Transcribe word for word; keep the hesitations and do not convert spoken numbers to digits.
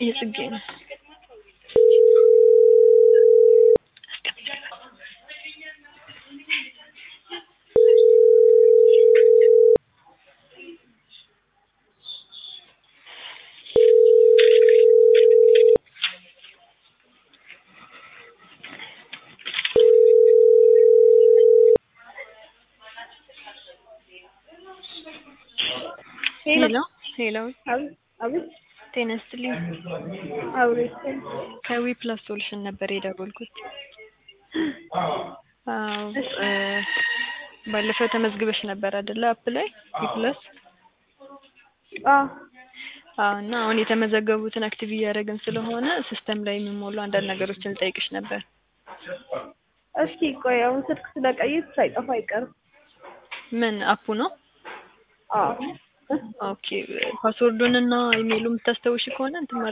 የጽጌ ነው። ሄሎ ሄሎ አቤት ጤና ይስጥልኝ። አውሪስ ከዊ ፕላስ ሶሉሽን ነበር የደወልኩት። አዎ ባለፈው ተመዝግበሽ ነበር አይደል? አፕ ላይ ዊ ፕላስ። አዎ አዎ እና አሁን የተመዘገቡትን አክቲቭ እያደረግን ስለሆነ ሲስተም ላይ የሚሞሉ አንዳንድ ነገሮችን ልጠይቅሽ ነበር። እስኪ ቆይ አሁን ስልክ ስለቀየርኩ ሳይጠፋ አይቀርም። ምን አፑ ነው? አዎ ኦኬ ፓስወርዱንና ኢሜይሉን የምታስታውሺ ከሆነ እንትን